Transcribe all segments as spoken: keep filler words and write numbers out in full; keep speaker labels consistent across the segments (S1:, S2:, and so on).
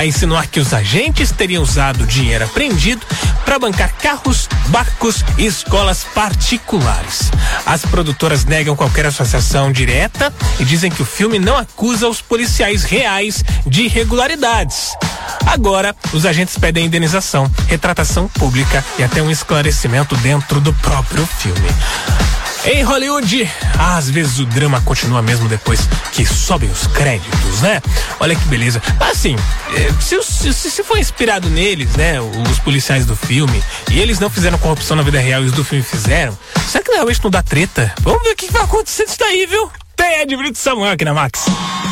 S1: a insinuar que os agentes teriam usado o dinheiro apreendido para bancar carros, barcos e escolas particulares. As produtoras negam qualquer associação direta e dizem que o filme não acusa os policiais reais de irregularidades. Agora, os agentes pedem indenização, retratação pública e até um esclarecimento dentro do próprio filme. Em Hollywood, às vezes o drama continua mesmo depois que sobem os créditos, né? Olha que beleza. Assim, se, se, se foi inspirado neles, né? Os policiais do filme, e eles não fizeram corrupção na vida real e os do filme fizeram, será que realmente não dá treta? Vamos ver o que vai acontecer disso daí, viu? Tem Ed Brito Samuel aqui na Max.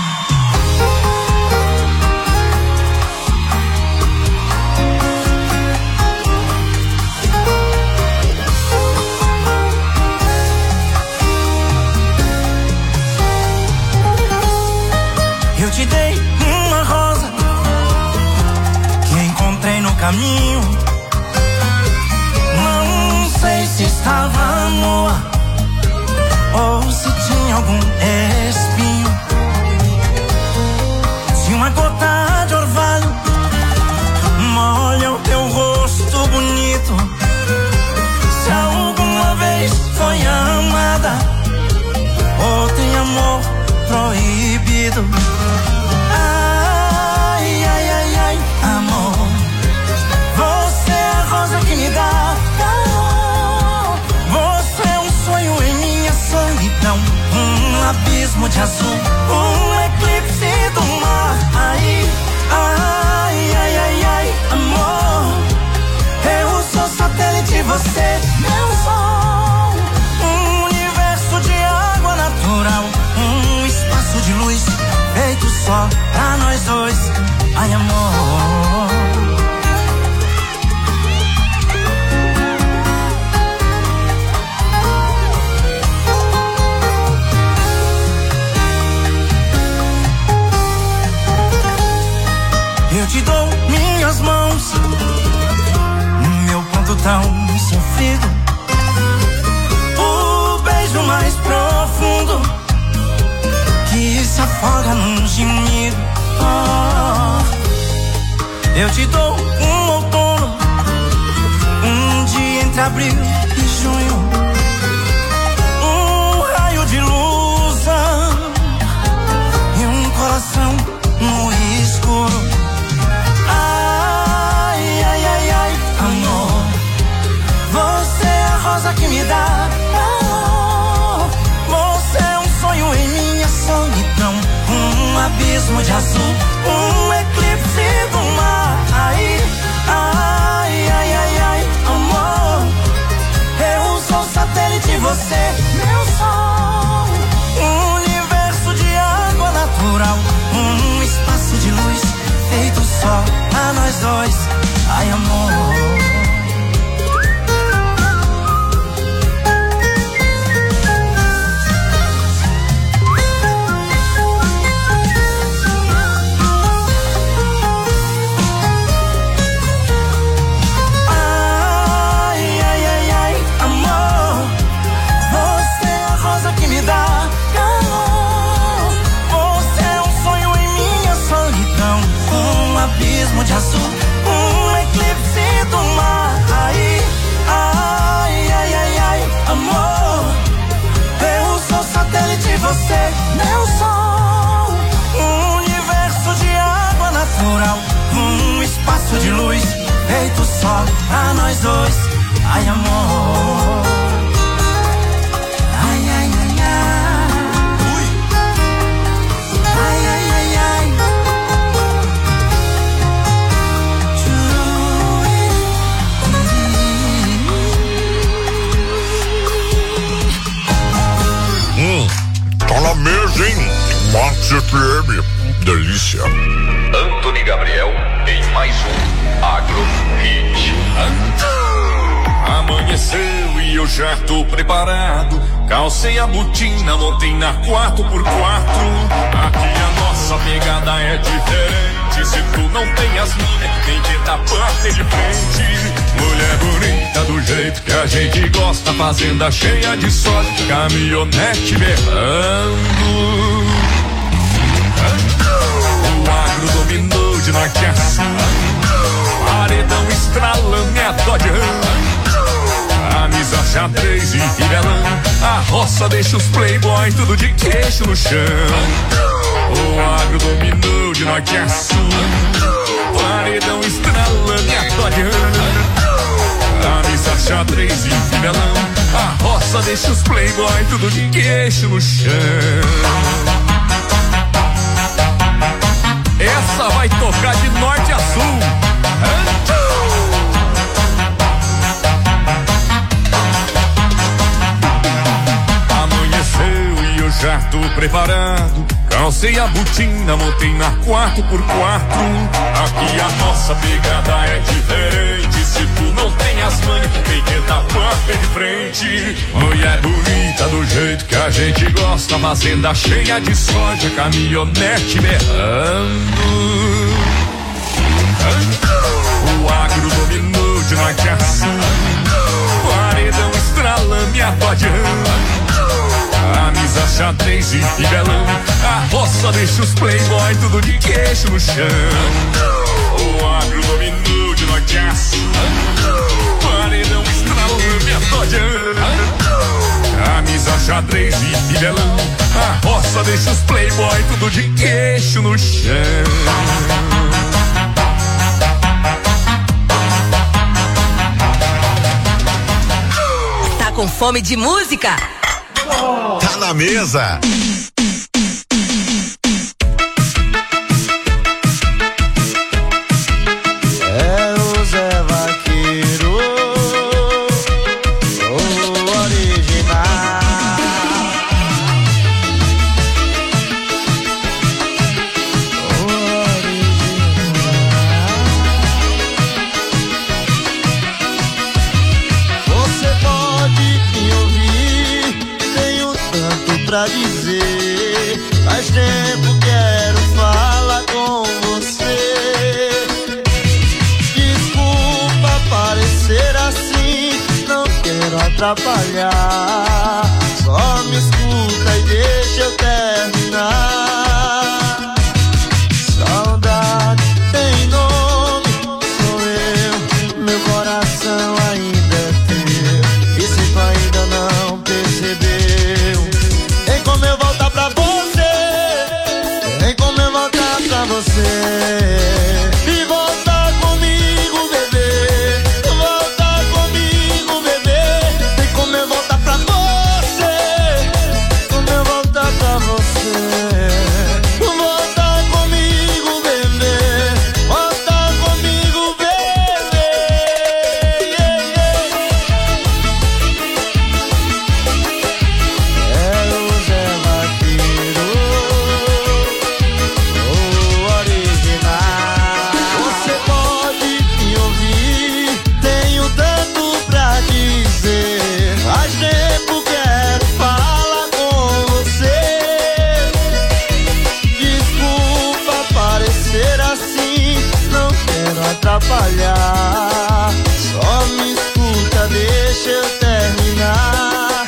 S2: Eu te dei uma rosa que encontrei no caminho. Não sei se estava nua ou se tinha algum espinho. Se uma gota de orvalho molha o teu rosto bonito, se alguma vez foi amada ou tem amor proibido. Ai, ai, ai, ai, amor, você é a rosa que me dá calor. Você é um sonho em minha solidão, um abismo de azul, um eclipse do mar. Ai, ai, ai, ai, ai, amor, eu sou satélite, você meu sol, um universo de água natural, um espaço de luz feito só pra nós dois. Ai, amor, eu te dou minhas mãos, meu ponto tão sofrido, o beijo mais profundo que se afoga num gemido. Oh, eu te dou um outono, um dia entre abril e junho, um raio de luz e um coração no escuro. Ai, ai, ai, ai, amor, você é a rosa que me dá calor. Você é um sonho em minha solidão, um abismo de azul, um eclipse do mar. Ai, ai, ai, ai, ai, amor, eu sou satélite, você meu sol, um universo de água natural, um espaço de luz feito só pra nós dois. Ai, amor, de azul, um eclipse do mar. Ai, ai, ai, ai, ai, amor, eu sou satélite, você meu sol, um universo de água natural, um espaço de luz feito só pra nós dois. Ai, amor, ai, ai, ai, ai, ui, ai, ai, ai, ai.
S3: Tá na mesa, hein? Max F M. Delícia.
S4: Anthony Gabriel em mais um Agro Hit.
S5: Amanheceu e eu já tô preparado. Calcei a botina, montei na quatro por quatro. Aqui a nossa pegada é diferente. Se tu não tem as minhas, tem que dar parte de frente. Mulher bonita do jeito que a gente gosta, fazenda cheia de soja, caminhonete berrando. O agro dominou de norte a sul. Paredão estralando é a Dodge Ram. Camisa xadrez e fivelão. A roça deixa os playboy tudo de queixo no chão. O agro dominou de norte a sul. Paredão estralando é a Dodge Ram. Camisa xadrez e fivelão. A roça deixa os playboy tudo de queixo no chão. Essa vai tocar de norte a sul. Amanheceu e eu já tô preparado. Calcei a botina, montei na quatro por quatro. Aqui a nossa pegada é diferente. Se tu não tem as manhas, tem que dar porta de frente. Mulher bonita do jeito que a gente gosta. Fazenda cheia de soja, caminhonete berrando. O agro dominou de norte a sul. Paredão estralando e a Dodge Ram. Camisa xadrez e fivelão. A roça deixa os playboy tudo de queixo no chão. O agro dominou de norte a sul. Paredão estralando e a Dodge Ram. Camisa xadrez e fivelão. A roça deixa os playboy tudo de queixo no chão.
S6: Tá com fome de música?
S7: Tá na mesa.
S2: É o Zé Vaqueiro, o original. O original. Você pode me ouvir, tenho tanto pra dizer. Faz tempo quero falar com você. Desculpa parecer assim, não quero atrapalhar. Só me escuta e deixa eu terminar. Saudade tem nome, sou eu. Meu coração ainda é teu. E se tu ainda não percebeu, tem como eu voltar pra você. Tem como eu voltar pra você. E voltar comigo, bebê. Voltar comigo, bebê. Tem como eu voltar pra você. Como eu voltar pra você. Voltar comigo, bebê. Voltar comigo, bebê. Yeah, yeah. É o Zé Vaqueiro, o original. Você pode me ouvir, tenho tanto pra dizer. Faz tempo quero falar com você. Desculpa parecer assim, não quero atrapalhar. Só me escuta, deixa eu terminar.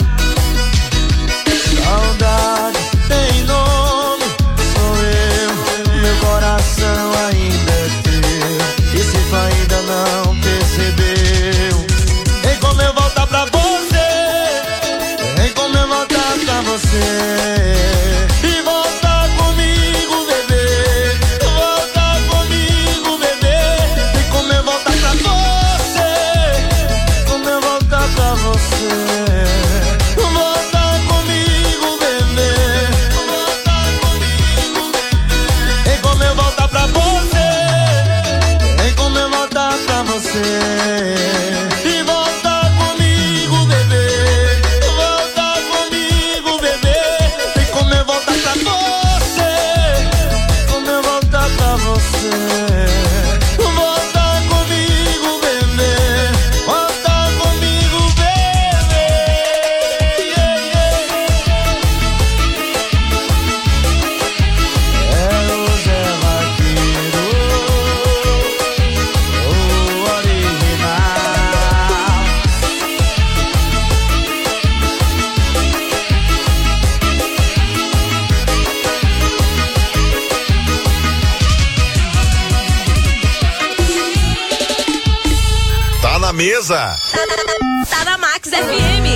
S2: Saudade tem nome, sou eu. Meu coração ainda é teu. E se tu ainda não percebeu, tem como eu voltar pra você. Tem como eu voltar pra você. E voltar comigo, bebê. Voltar comigo, bebê. Tem como eu voltar pra você. Como eu voltar pra você. Voltar comigo, bebê. Voltar comigo, bebê. Tem como eu voltar pra você. Tem como eu voltar pra você. E voltar comigo, bebê. Voltar comigo, bebê. Tem como eu voltar pra você. Como eu voltar pra você. Voltar comigo, bebê. Voltar comigo, bebê. Yeah, yeah. É o Zé Vaqueiro, o original.
S7: mesa.
S6: Tá, tá na Max F M.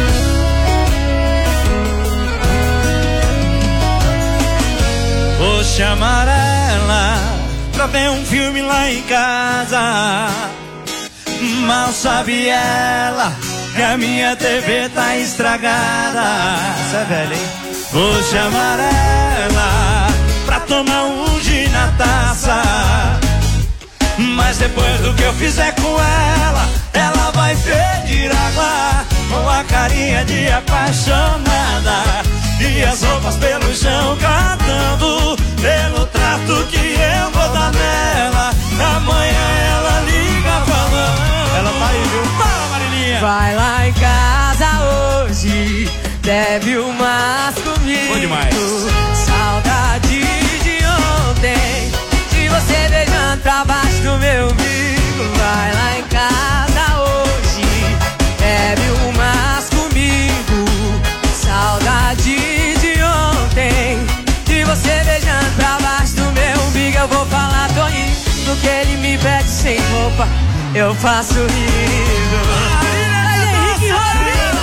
S2: Vou chamar ela pra ver um filme lá em casa. Mal sabe ela que a minha T V tá estragada. Isso é velho, hein? Vou chamar ela pra tomar um gin na taça. Mas depois do que eu fizer com ela, ela vai pedir água com a carinha de apaixonada e as roupas pelo chão cantando pelo trato que eu vou dar nela. Amanhã ela liga falando. Ela tá aí, viu? Fala, Marilinha.
S8: Vai lá em casa hoje, bebe umas comigo.
S2: Bom demais.
S8: Saudade de ontem, de você beijando pra baixo do meu umbigo. Vai lá em casa hoje, bebe umas comigo. Saudade de ontem, de você beijando pra baixo do meu umbigo. Eu vou falar Toninho, no que ele me pede sem roupa, eu faço rindo. Henrique Rodrigo!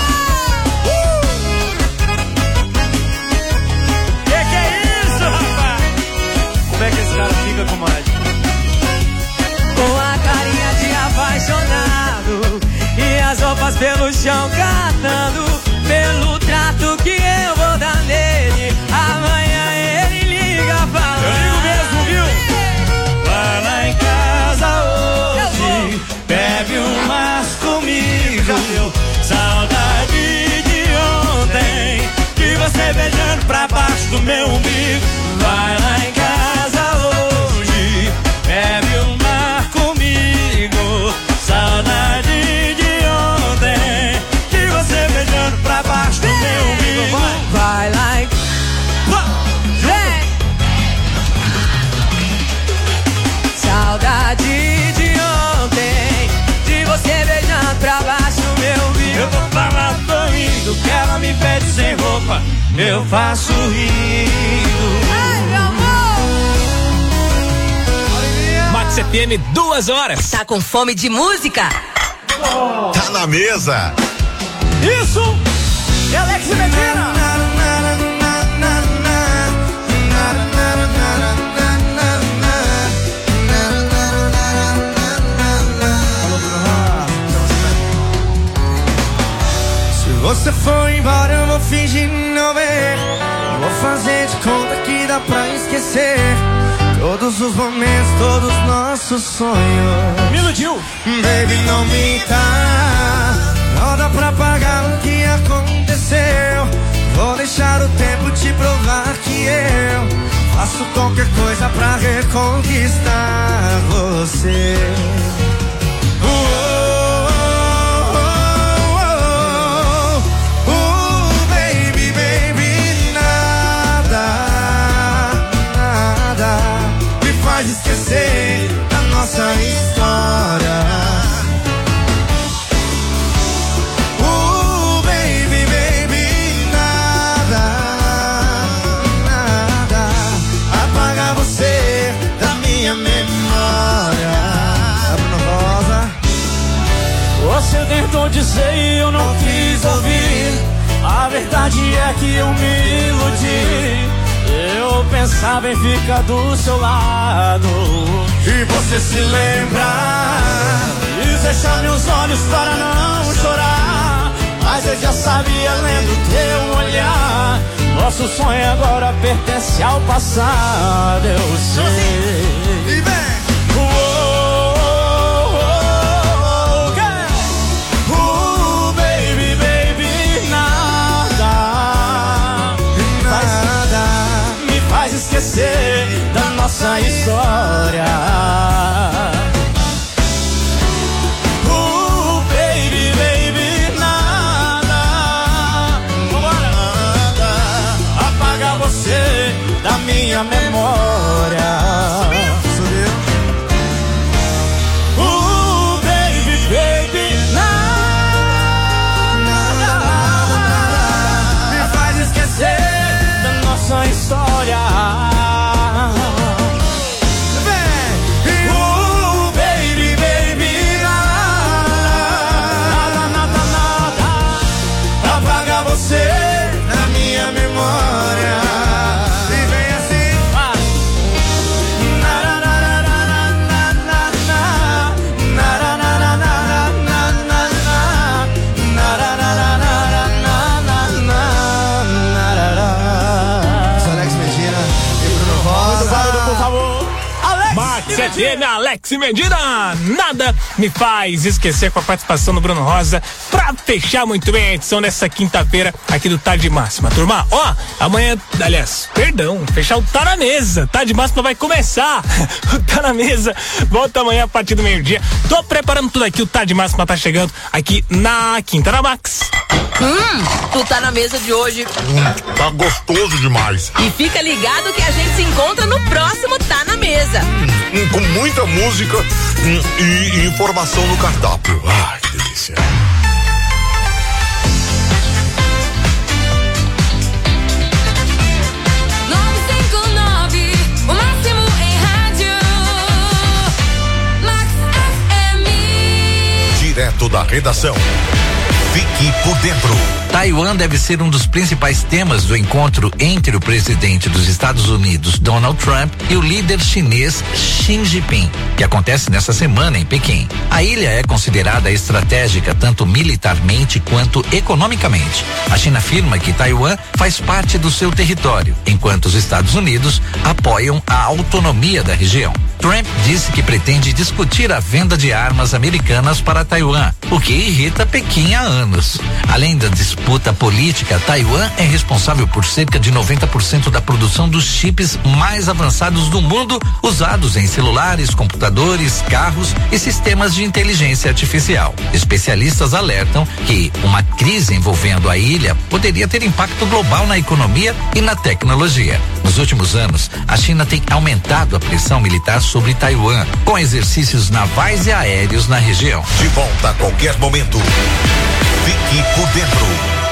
S2: Que que é isso, rapaz? Como é que esse cara fica com mais?
S8: Com a carinha de apaixonado e as roupas pelo chão catando pelo trato que eu vou dar nele. Amanhã ele liga falando.
S2: Eu ligo mesmo, viu? Vai lá em casa hoje, bebe umas comigo. Saudade de ontem, de você beijando pra baixo do meu umbigo. Vai lá em casa hoje, bebe uma comigo. Saudade de ontem, de você beijando pra baixo do meu umbigo.
S8: Vai lá em Vem. Saudade de ontem, de você beijando pra baixo do meu umbigo.
S2: Eu vou falar doido, que ela me pede sem roupa, eu faço rindo.
S8: Ai, meu amor.
S1: Max F M, duas horas.
S6: Tá com fome de música?
S7: Tá na mesa.
S2: Isso! E Alex Medina!
S9: Se você for embora, eu vou fingir não ver. Vou fazer de conta que dá pra esquecer todos os momentos, todos os nossos sonhos.
S2: Me iludiu!
S9: Baby, não minta, não dá pra pagar o que aconteceu. Vou deixar o tempo te provar que eu faço qualquer coisa pra reconquistar você. Oh, oh, oh, oh, oh, baby, baby, nada, nada me faz esquecer da nossa história.
S2: Você tentou dizer e eu não quis ouvir. A verdade é que eu me iludi. Eu pensava em ficar do seu lado.
S9: E você se lembra
S2: E fechar meus olhos para não chorar. Mas eu já sabia lendo teu olhar. Nosso sonho agora pertence ao passado, eu sei.
S9: E vem!
S2: Esquecer da nossa história. Uh, baby, baby, nada, nada apaga você da minha memória.
S1: F M, Alex Medina. Nada me faz esquecer, com a participação do Bruno Rosa, pra fechar muito bem a edição dessa quinta-feira aqui do Tarde Máxima. Turma, ó, amanhã, aliás, perdão, fechar o Tá na Mesa. Tarde Máxima vai começar. O Tá na Mesa volta amanhã a partir do meio-dia. Tô preparando tudo aqui, o Tarde Máxima tá chegando aqui na Quinta da Max.
S6: Hum, o Tá na Mesa de hoje
S3: Hum, tá gostoso demais.
S6: E fica ligado que a gente se encontra no próximo Tá na Mesa.
S3: Hum, com muita música hum, e, e informação no cardápio. Ai, que delícia. Direto da redação. Fique por dentro.
S10: Taiwan deve ser um dos principais temas do encontro entre o presidente dos Estados Unidos, Donald Trump, e o líder chinês Xi Jinping, que acontece nesta semana em Pequim. A ilha é considerada estratégica tanto militarmente quanto economicamente. A China afirma que Taiwan faz parte do seu território, enquanto os Estados Unidos apoiam a autonomia da região. Trump disse que pretende discutir a venda de armas americanas para Taiwan, o que irrita Pequim há anos. Além da disputa política, Taiwan é responsável por cerca de noventa por cento da produção dos chips mais avançados do mundo, usados em celulares, computadores, carros e sistemas de inteligência artificial. Especialistas alertam que uma crise envolvendo a ilha poderia ter impacto global na economia e na tecnologia. Nos últimos anos, a China tem aumentado a pressão militar sobre Taiwan, com exercícios navais e aéreos na região.
S3: De volta a qualquer momento. Fique por dentro.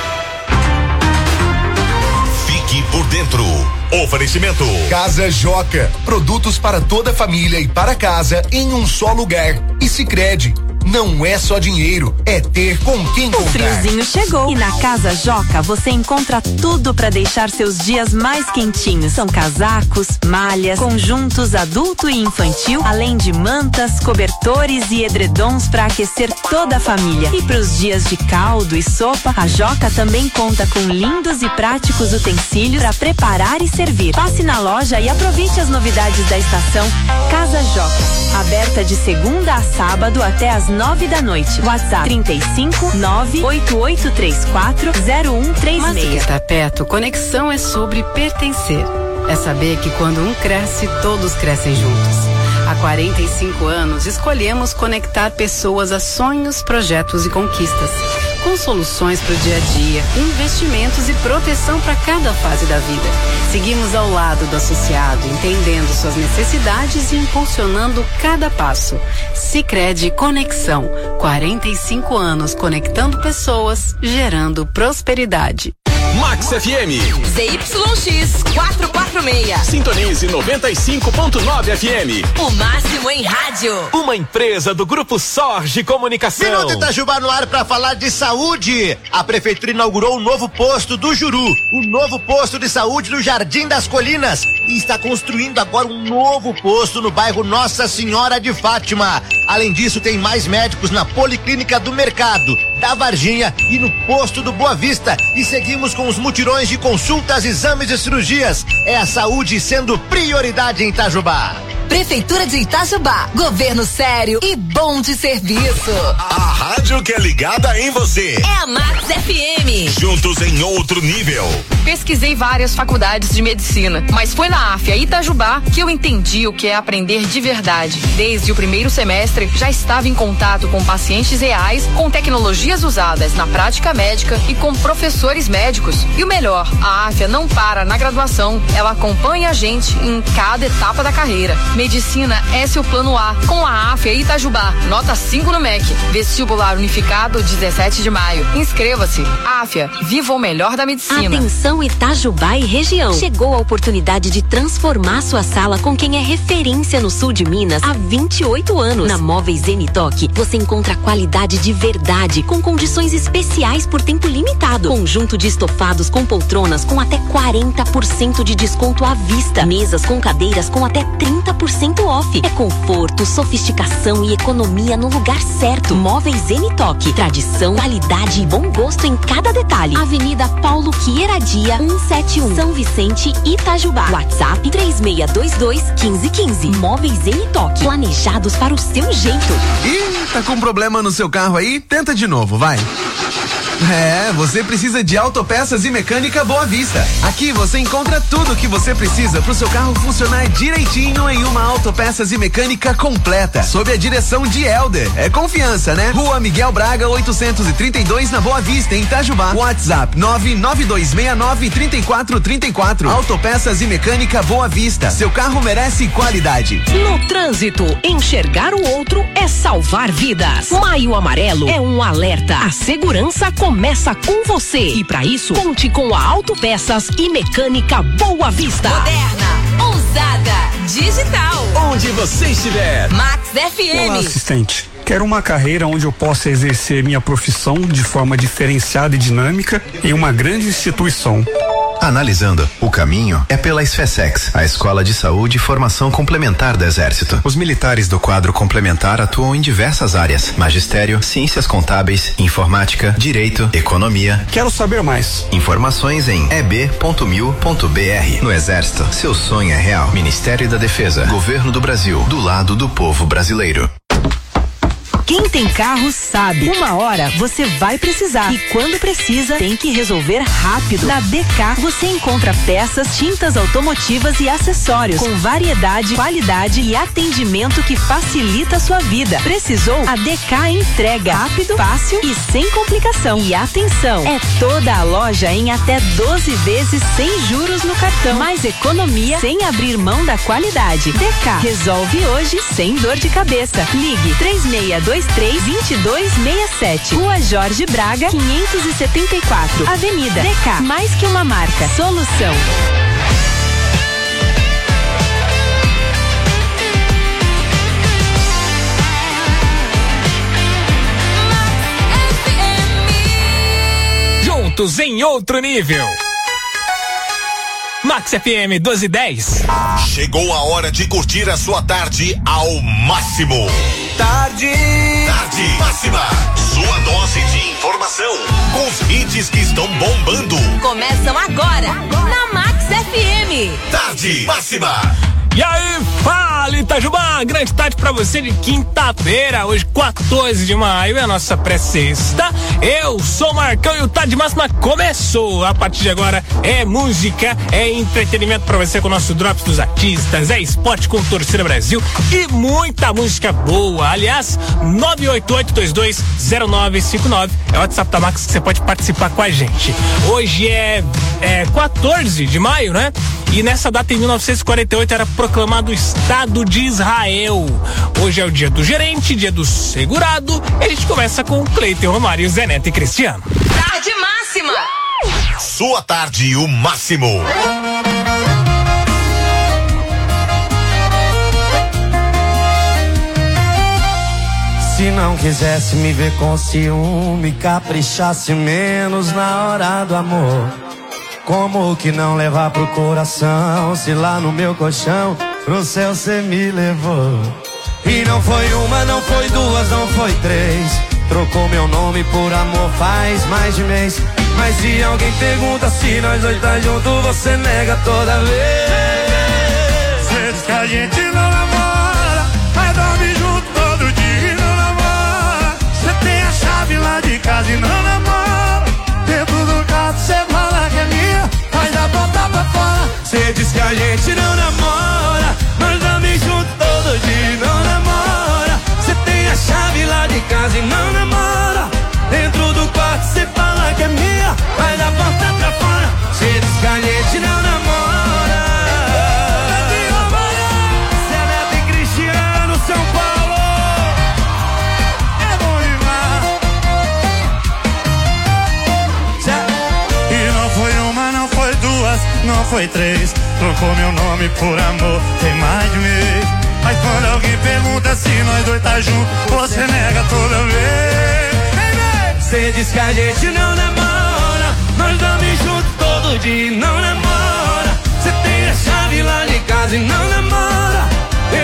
S3: Fique por dentro. Oferecimento.
S11: Casa Joca. Produtos para toda a família e para casa em um só lugar. E Sicredi. Não é só dinheiro, é ter com quem contar.
S12: O friozinho chegou e na Casa Joca você encontra tudo para deixar seus dias mais quentinhos. São casacos, malhas, conjuntos adulto e infantil, além de mantas, cobertores e edredons para aquecer toda a família. E para os dias de caldo e sopa, a Joca também conta com lindos e práticos utensílios para preparar e servir. Passe na loja e aproveite as novidades da estação. Casa Joca, aberta de segunda a sábado até às nove da noite. WhatsApp trinta e cinco, nove oito oito três quatro, zero um três seis.
S13: Mas que está perto, conexão é sobre pertencer. É saber que quando um cresce, todos crescem juntos. Há quarenta e cinco anos, escolhemos conectar pessoas a sonhos, projetos e conquistas. Com soluções para o dia a dia, investimentos e proteção para cada fase da vida. Seguimos ao lado do associado, entendendo suas necessidades e impulsionando cada passo. Sicredi Conexão. quarenta e cinco anos conectando pessoas, gerando prosperidade.
S14: Max F M.
S6: Z Y X quatrocentos e quarenta e seis.
S14: Sintonize noventa e cinco ponto nove F M.
S6: O máximo em rádio.
S14: Uma empresa do Grupo Sorge Comunicação.
S7: Minuto Itajubá no ar para falar de saúde. A prefeitura inaugurou o novo posto do Juru, o novo posto de saúde do Jardim das Colinas, e está construindo agora um novo posto no bairro Nossa Senhora de Fátima. Além disso, tem mais médicos na Policlínica do Mercado, da Varginha e no posto do Boa Vista. E seguimos com os mutirões de consultas, exames e cirurgias. É a saúde sendo prioridade em Itajubá.
S6: Prefeitura de Itajubá, governo sério e bom de serviço.
S3: A rádio que é ligada em você.
S6: É a Max F M.
S3: Juntos em outro nível.
S15: Pesquisei várias faculdades de medicina, mas foi na Afia Itajubá que eu entendi o que é aprender de verdade. Desde o primeiro semestre, já estava em contato com pacientes reais, com tecnologias usadas na prática médica e com professores médicos. E o melhor, a Afia não para na graduação, ela acompanha a gente em cada etapa da carreira. Medicina é seu plano A, com a Afia Itajubá, nota cinco no M E C. Vestibular unificado, dezessete de maio. Inscreva-se. Afia, viva o melhor da medicina.
S16: Atenção Itajubá e região. Chegou a oportunidade de transformar sua sala com quem é referência no sul de Minas há vinte e oito anos. Na Móveis Zenitoque, você encontra qualidade de verdade, com condições especiais por tempo limitado. Conjunto de estofados com poltronas com até quarenta por cento de desconto à vista. Mesas com cadeiras com até trinta por cento por cento off. É conforto, sofisticação e economia no lugar certo. Móveis Zenitoque. Tradição, qualidade e bom gosto em cada detalhe. Avenida Paulo Quieradia, cento e setenta e um, São Vicente, Itajubá. WhatsApp três seis dois dois, um cinco um cinco. Móveis Zenitoque. Planejados para o seu jeito.
S17: Ih, tá com problema no seu carro aí? Tenta de novo, vai. É, você precisa de Autopeças e Mecânica Boa Vista. Aqui você encontra tudo o que você precisa para o seu carro funcionar direitinho em uma Autopeças e Mecânica completa, sob a direção de Helder. É confiança, né? Rua Miguel Braga, oitocentos e trinta e dois, na Boa Vista, em Itajubá. WhatsApp nove nove dois seis nove, três quatro três quatro. Autopeças e Mecânica Boa Vista. Seu carro merece qualidade.
S18: No trânsito, enxergar o outro é salvar vidas. Maio Amarelo é um alerta. A segurança começa com você. E para isso, conte com a Autopeças e Mecânica Boa Vista.
S6: Moderna, ousada, digital.
S14: Onde você estiver.
S6: Max F M.
S19: Olá, assistente. Quero uma carreira onde eu possa exercer minha profissão de forma diferenciada e dinâmica em uma grande instituição.
S20: Analisando, o caminho é pela SFESEX, a Escola de Saúde e Formação Complementar do Exército. Os militares do quadro complementar atuam em diversas áreas: magistério, ciências contábeis, informática, direito, economia.
S19: Quero saber mais.
S20: Informações em e b ponto mil ponto b r. No Exército, seu sonho é real. Ministério da Defesa, Governo do Brasil, do lado do povo brasileiro.
S18: Quem tem carro sabe, uma hora você vai precisar e quando precisa tem que resolver rápido. Na D K você encontra peças, tintas automotivas e acessórios com variedade, qualidade e atendimento que facilita a sua vida. Precisou? A D K entrega rápido, fácil e sem complicação. E atenção, é toda a loja em até doze vezes sem juros no cartão. Mais economia sem abrir mão da qualidade. D K resolve hoje sem dor de cabeça. Ligue três seis dois três, dois dois seis sete. Rua Jorge Braga, quinhentos e setenta e quatro. Avenida D K. Mais que uma marca. Solução.
S1: Juntos em outro nível. Max F M doze e dez.
S3: Chegou a hora de curtir a sua tarde ao máximo.
S9: Tarde.
S3: Tarde máxima. Sua dose de informação. Com os hits que estão bombando.
S6: Começam agora na Max F M.
S3: Tarde máxima.
S1: E aí, fala Itajubá, grande tarde pra você de quinta-feira, hoje quatorze de maio, é a nossa pré-sexta. Eu sou o Marcão e o Tarde Máxima começou. A partir de agora é música, é entretenimento pra você com o nosso Drops dos Artistas, é esporte com Torcida Brasil e muita música boa. Aliás, nove oito oito dois dois zero nove cinco nove é o WhatsApp da Max que você pode participar com a gente. Hoje é, é quatorze de maio, né? E nessa data, em mil novecentos e quarenta e oito, era proclamado o Estado de Israel. Hoje é o dia do gerente, dia do segurado. E a gente começa com Cleiton, Romário, Zé Neto e Cristiano.
S6: Tarde máxima.
S3: Sua tarde, o máximo.
S9: Se não quisesse me ver com ciúme, caprichasse menos na hora do amor. Como que não levar pro coração, se lá no meu colchão pro céu cê me levou. E não foi uma, não foi duas, não foi três. Trocou meu nome por amor faz mais de mês. Mas se alguém pergunta se nós dois tá junto, você nega toda vez. Cê diz que a gente não namora, mas dorme junto todo dia e não namora. Cê tem a chave lá de casa e não namora. Dentro do carro cê fala que é minha, mas a porta pra fora. Cê diz que a gente não namora, nós dorme junto todo dia e não namora. Cê tem a chave lá de casa e não namora. Dentro do quarto cê fala que é minha, mas a porta pra fora. Cê diz que a gente não namora. Zé Neto e Cristiano, São Paulo. É bom demais. E não foi uma, não foi duas, não foi três. Trocou meu nome por amor, tem mais de um mês. Mas quando alguém pergunta se nós dois tá junto, você nega toda vez. Cê diz que a gente não namora, nós dormimos junto todo dia e não namora. Cê tem a chave lá de casa e não namora.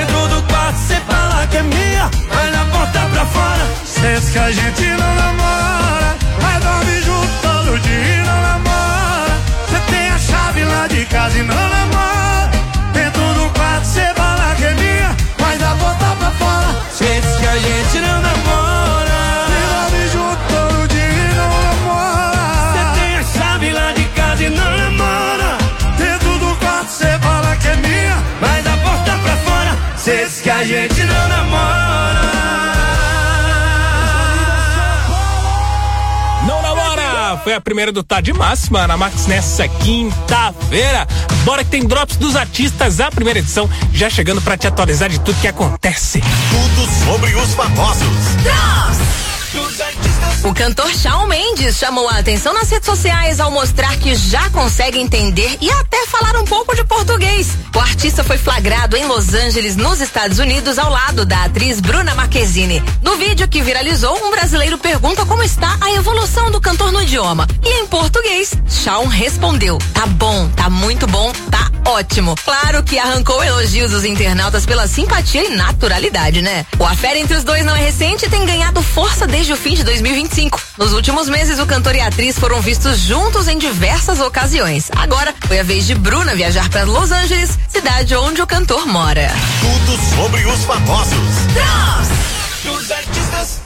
S9: quarto cê fala que é minha, mas na porta pra fora cê diz que a gente não namora. Mas dorme junto todo dia e não namora. Cê tem a chave lá de casa e não namora. Dentro do quarto cê fala que é minha, mas na porta pra fora cê diz que a gente não namora. Cê dorme junto todo dia e não namora. Cê tem a chave lá de casa e não namora. Dentro do quarto cê fala que é minha, mas da porta pra fora cê diz que a gente não namora.
S1: Não namora! Foi a primeira do Tá de Máxima na Max nessa quinta-feira. Bora que tem drops dos artistas, a primeira edição já chegando pra te atualizar de tudo que acontece.
S7: Tudo sobre os famosos.
S6: O cantor Shawn Mendes chamou a atenção nas redes sociais ao mostrar que já consegue entender e até falar um pouco de português. O artista foi flagrado em Los Angeles, nos Estados Unidos, ao lado da atriz Bruna Marquezine. No vídeo que viralizou, um brasileiro pergunta como está a evolução do cantor no idioma. E em português, Shawn respondeu: tá bom, tá muito bom, tá ótimo. Claro que arrancou elogios dos internautas pela simpatia e naturalidade, né? O affair entre os dois não é recente e tem ganhado força desde o fim de dois mil e vinte e cinco. Nos últimos meses, o cantor e a atriz foram vistos juntos em diversas ocasiões. Agora, foi a vez de Bruna viajar para Los Angeles, cidade onde o cantor mora.
S7: Tudo sobre os famosos.
S9: Dos artistas.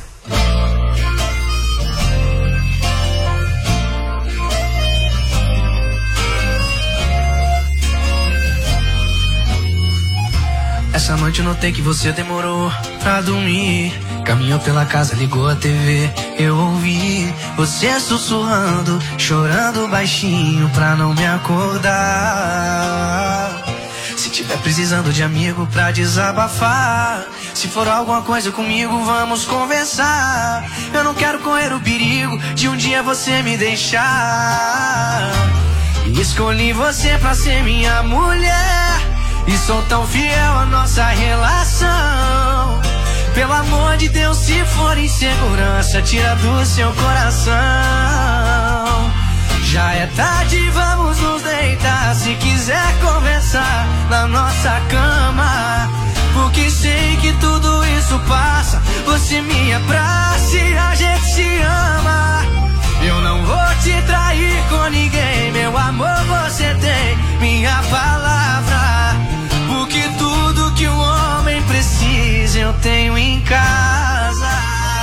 S9: Essa noite notei que você demorou pra dormir. Caminhou pela casa, ligou a T V. Eu ouvi você sussurrando, chorando baixinho pra não me acordar. Se tiver precisando de amigo pra desabafar, se for alguma coisa comigo, vamos conversar. Eu não quero correr o perigo de um dia você me deixar. Escolhi você pra ser minha mulher e sou tão fiel à nossa relação. Pelo amor de Deus, se for insegurança, tira do seu coração. Já é tarde, vamos nos deitar. Se quiser conversar na nossa cama, porque sei que tudo isso passa. Você me abraça e a gente se ama. Eu não vou te trair com ninguém, meu amor, você tem minha palavra. Porque tudo que o homem precisa eu tenho em casa.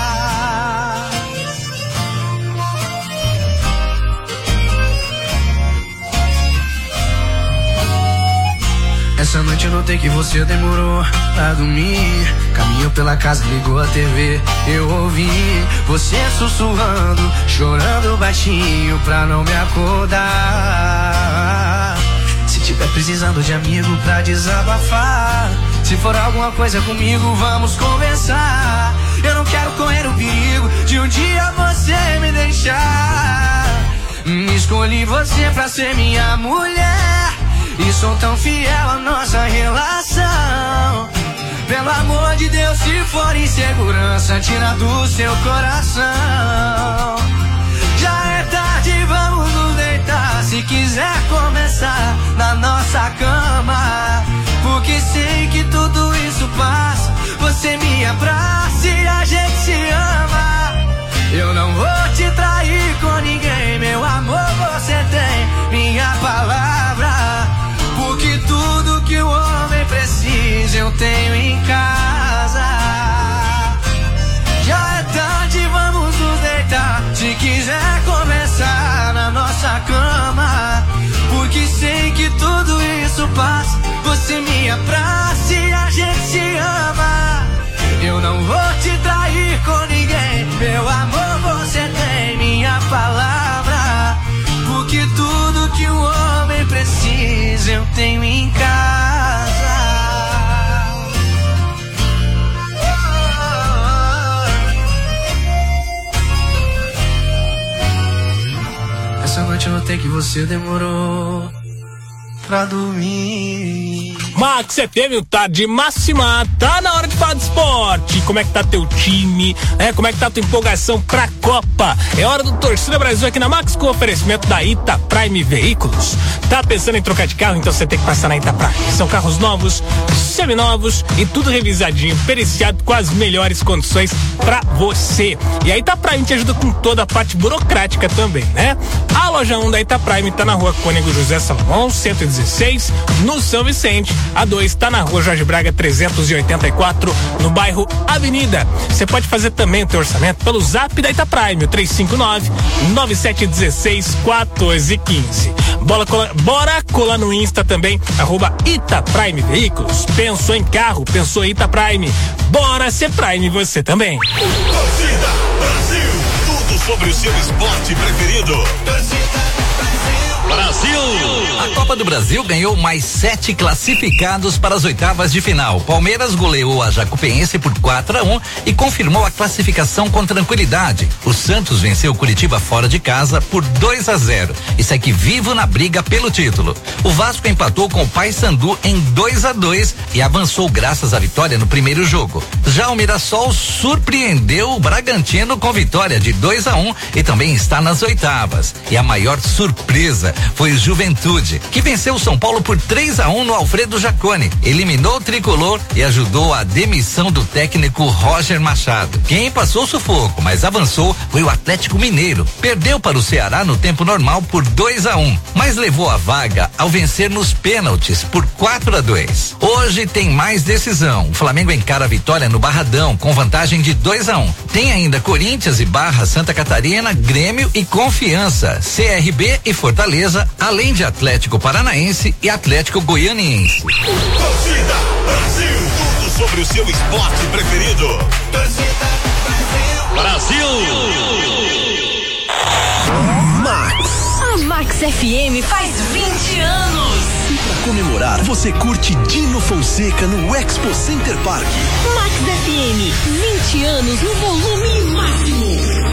S9: Essa noite eu notei que você demorou pra dormir. Caminhou pela casa, ligou a T V. Eu ouvi você sussurrando, chorando baixinho pra não me acordar. Se tiver precisando de amigo pra desabafar, se for alguma coisa comigo, vamos conversar. Eu não quero correr o perigo de um dia você me deixar. Escolhi você pra ser minha mulher e sou tão fiel à nossa relação. Pelo amor de Deus, se for insegurança, tira do seu coração. Já é tarde, vamos nos deitar. Se quiser começar na nossa cama, porque sei que tudo isso passa. Você me abraça e a gente se ama. Eu não vou te trair com ninguém, meu amor, você tem minha palavra. Porque tudo que o homem precisa eu tenho em casa. Já é tarde, vamos nos deitar. Se quiser começar na nossa cama, porque sei que tudo isso passa. Você me abraça e a gente se ama. Eu não vou te trair com ninguém, meu amor, você tem minha palavra. Porque tudo que o homem precisa eu tenho em casa. Essa noite eu notei que você demorou pra dormir.
S1: Max F M, o Tarde Máxima, tá na hora de falar de esporte. Como é que tá teu time, né? Como é que tá tua empolgação pra Copa? É hora do Torcida Brasil aqui na Max com oferecimento da Ita Prime Veículos. Tá pensando em trocar de carro? Então você tem que passar na Ita Prime. São carros novos, seminovos e tudo revisadinho, periciado com as melhores condições pra você. E a Ita Prime te ajuda com toda a parte burocrática também, né? A loja um da Ita Prime tá na rua Cônego José Salomão, cento e dezesseis, no São Vicente. A dois tá na rua Jorge Braga trezentos e oitenta e quatro, no bairro Avenida. Você pode fazer também o teu orçamento pelo zap da Ita Prime, o três cinco nove, nove sete um seis, um quatro um cinco. Bora colar, bora colar no Insta também, arroba Ita Prime Veículos. Pensou em carro, pensou em Ita Prime. Bora ser Prime você também.
S21: Torcida Brasil, tudo sobre o seu esporte preferido. Torcida Brasil!
S10: A Copa do Brasil ganhou mais sete classificados para as oitavas de final. Palmeiras goleou a Jacupense por quatro a um e confirmou a classificação com tranquilidade. O Santos venceu o Curitiba fora de casa por dois a zero e segue vivo na briga pelo título. O Vasco empatou com o Paysandu em dois a dois e avançou graças à vitória no primeiro jogo. Já o Mirassol surpreendeu o Bragantino com vitória de dois a um e também está nas oitavas. E a maior surpresa foi o Juventude, que venceu o São Paulo por três a um no Alfredo Jaconi, eliminou o tricolor e ajudou a demissão do técnico Roger Machado. Quem passou sufoco, mas avançou, foi o Atlético Mineiro. Perdeu para o Ceará no tempo normal por dois a um, mas levou a vaga ao vencer nos pênaltis por quatro a dois. Hoje tem mais decisão. O Flamengo encara a vitória no Barradão com vantagem de dois a um. Tem ainda Corinthians e Barra, Santa Catarina, Grêmio e Confiança, C R B e Fortaleza, além de Atlético Paranaense e Atlético Goianiense.
S21: Torcida Brasil, tudo sobre o seu esporte preferido. Torcida Brasil!
S22: Max.
S23: A Max F M faz vinte anos.
S22: E pra comemorar, você curte Dino Fonseca no Expo Center Park.
S23: Max F M, vinte anos no volume máximo.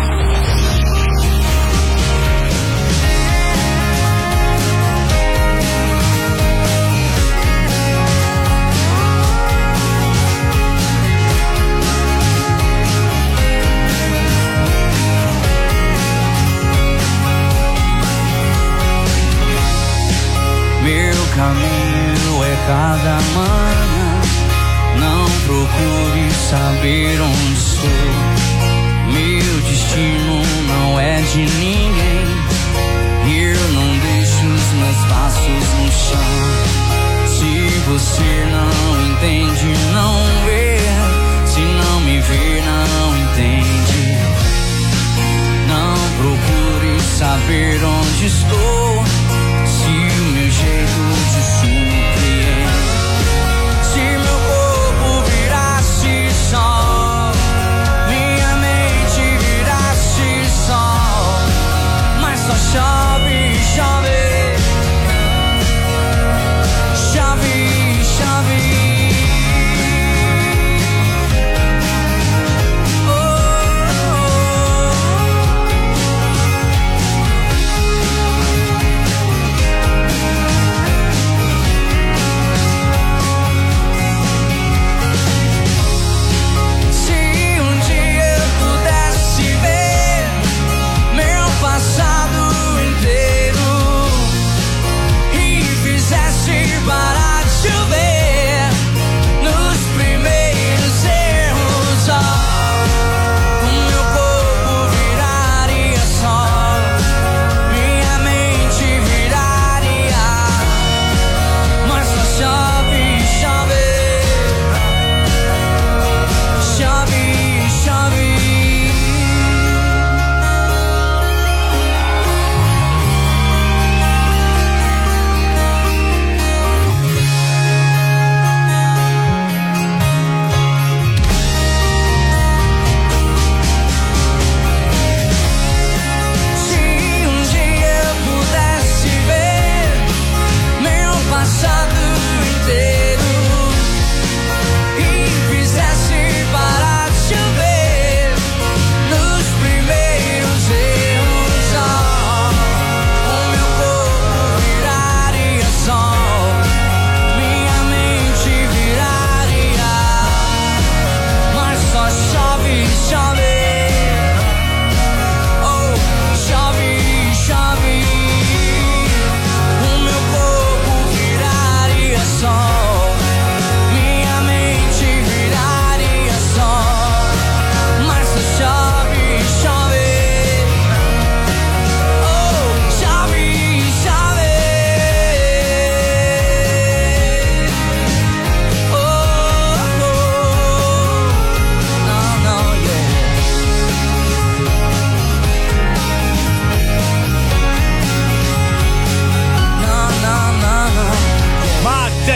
S9: Meu caminho é cada manhã. Não procure saber onde sou. Meu destino não é de ninguém. Eu não deixo os meus passos no chão. Se você não entende, não vê. Se não me vê, não entende. Não procure saber onde estou. Se o meu jeito te surpreende, se meu corpo virasse sol, minha mente virasse sol, mas só chove, chove, chove, chove.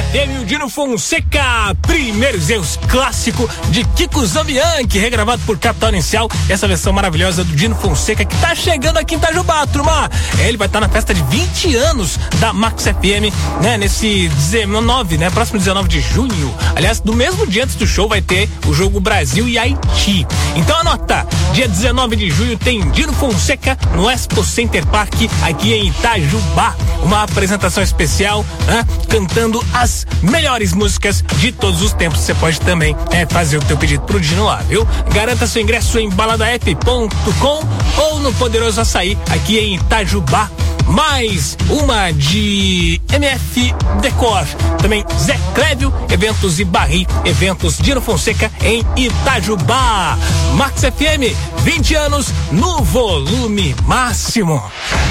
S1: F M, o Dino Fonseca, Primeiros Erros, clássico de Kiko Zambianchi, regravado por Capital Inicial. Essa versão maravilhosa do Dino Fonseca que tá chegando aqui em Itajubá, turma. Ele vai estar tá na festa de vinte anos da Max F M, né? Nesse dezenove, né? Próximo dezenove de junho. Aliás, no mesmo dia antes do show vai ter o jogo Brasil e Haiti. Então anota, dia dezenove de junho tem Dino Fonseca no Expo Center Park, aqui em Itajubá. Uma apresentação especial, né? Cantando as melhores músicas de todos os tempos. Você pode também é, fazer o teu pedido pro Dino lá, viu? Garanta seu ingresso em balada f ponto com ou no Poderoso Açaí, aqui em Itajubá. Mais uma de M F Decor, também Zé Clévio, Eventos e Barri, Eventos Dino Fonseca em Itajubá. Max F M, vinte anos no volume máximo.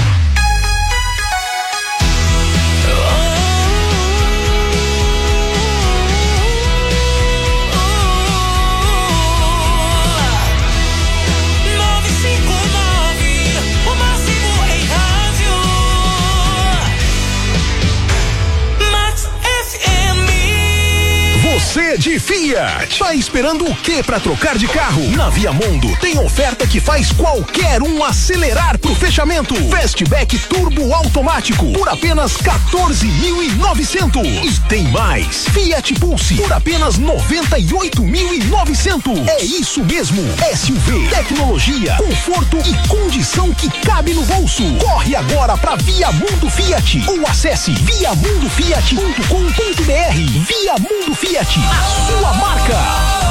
S22: Você de Fiat, tá esperando o que pra trocar de carro? Na Viamundo tem oferta que faz qualquer um acelerar pro fechamento. Fastback turbo automático por apenas quatorze mil e novecentos. E tem mais, Fiat Pulse por apenas noventa e oito mil e novecentos. É isso mesmo, S U V, tecnologia, conforto e condição que cabe no bolso. Corre agora pra Viamundo Fiat ou acesse via mundo fiat ponto com ponto b r. Viamundo Fiat, a sua marca.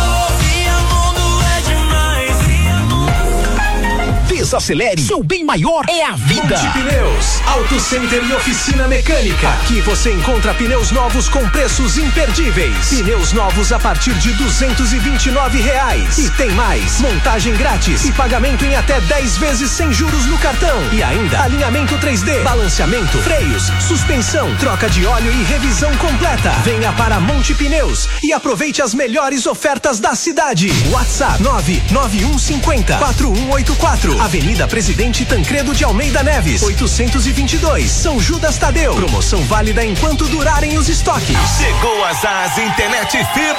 S22: Desacelere, seu bem maior é a vida. Monte Pneus, Auto Center e oficina mecânica. Aqui você encontra pneus novos com preços imperdíveis. Pneus novos a partir de duzentos e vinte e nove reais. E tem mais, montagem grátis e pagamento em até dez vezes sem juros no cartão. E ainda alinhamento três D, balanceamento, freios, suspensão, troca de óleo e revisão completa. Venha para Monte Pneus e aproveite as melhores ofertas da cidade. WhatsApp nove nove um cinco zero quatro um oito quatro. Avenida Presidente Tancredo de Almeida Neves, oitocentos e vinte e dois, São Judas Tadeu. Promoção válida enquanto durarem os estoques.
S21: Chegou a Zaz Internet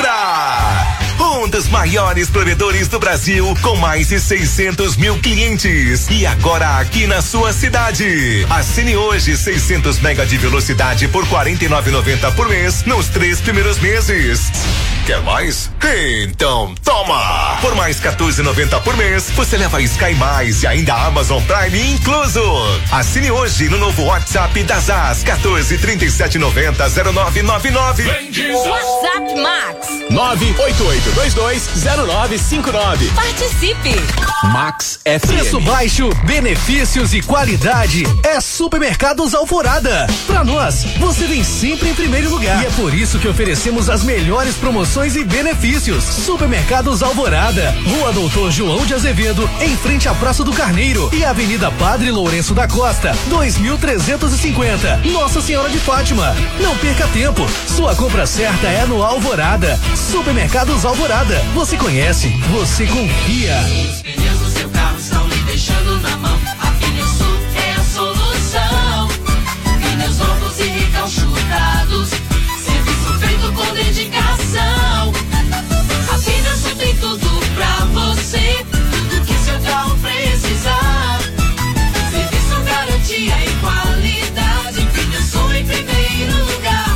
S21: Fibra, um dos maiores provedores do Brasil, com mais de seiscentos mil clientes. E agora aqui na sua cidade. Assine hoje seiscentos mega de velocidade por quarenta e nove reais e noventa centavos por mês nos três primeiros meses. Quer mais? Então toma! Por mais quatorze reais e noventa centavos por mês, você leva Sky Mais e ainda Amazon Prime incluso. Assine hoje no novo WhatsApp da Zaz, quatorze, trinta e sete, noventa, zero nove nove nove.
S6: WhatsApp Max
S14: nove oito oito dois dois zero nove cinco nove.
S6: Participe.
S22: Max F M. Preço baixo, benefícios e qualidade é Supermercados Alvorada. Pra nós, você vem sempre em primeiro lugar. E é por isso que oferecemos as melhores promoções e benefícios. Supermercados Alvorada, Rua Doutor João de Azevedo, em frente à Praça do Carneiro, e Avenida Padre Lourenço da Costa, dois mil trezentos e cinquenta, Nossa Senhora de Fátima. Não perca tempo, sua compra certa é no Alvorada. Supermercados Alvorada, você conhece, você confia.
S2: Os pneus do seu carro estão me deixando na mão. A Pneu Sul é a solução. Pneus novos e recalchutados, serviço feito com dedicação. A Pneu Sul tem tudo pra você, tudo que seu carro precisar. Serviço, garantia e qualidade. Pneu Sul em primeiro lugar.